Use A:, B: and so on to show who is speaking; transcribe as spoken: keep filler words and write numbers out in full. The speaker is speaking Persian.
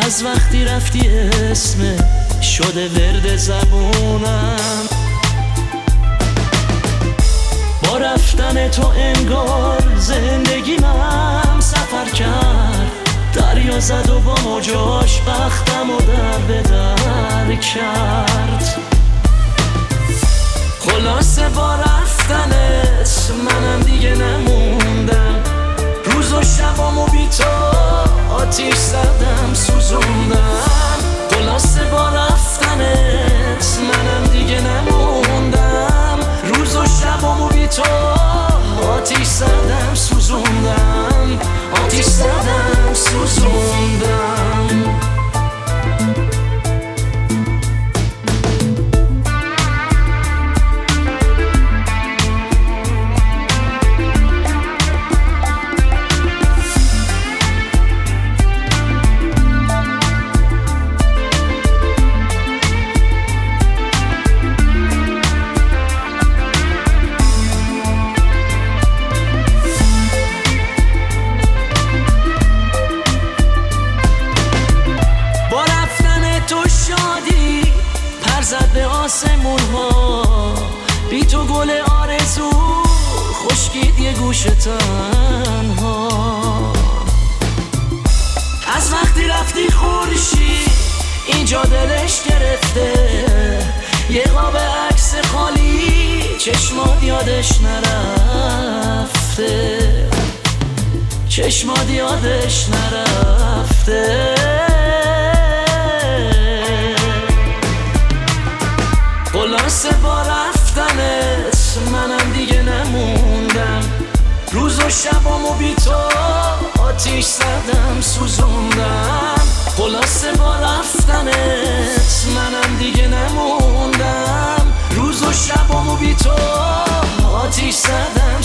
A: از وقتی رفتی اسم شده ورد زبونم. با رفتن تو انگار زندگی من سفر کرد، دریا زد و با موجاش بختم و در به در کرد. خلاصه با رفتنت منم دیگه نموندم، روز و شبامو بی تو آتیش زدم سوزوندم. خلاصه با رفتنت منم دیگه نموندم، روز و شبامو بی تو آتیش زدم سوزوندم، آتیش زدم سوزوندم. زد به آسمون ها بی تو گل آرزو خشکید یه گوش تنها. از وقتی رفتی خورشید اینجا دلش گرفته، یه قاب عکس خالی چشمات یادش نرفته، چشمات یادش نرفته. خلاصه با رفتنت منم دیگه نموندم، روز و شبامو بی تو آتیش زدم سوزوندم. خلاصه با رفتنت منم دیگه نموندم، روز و شبامو بی تو آتیش زدم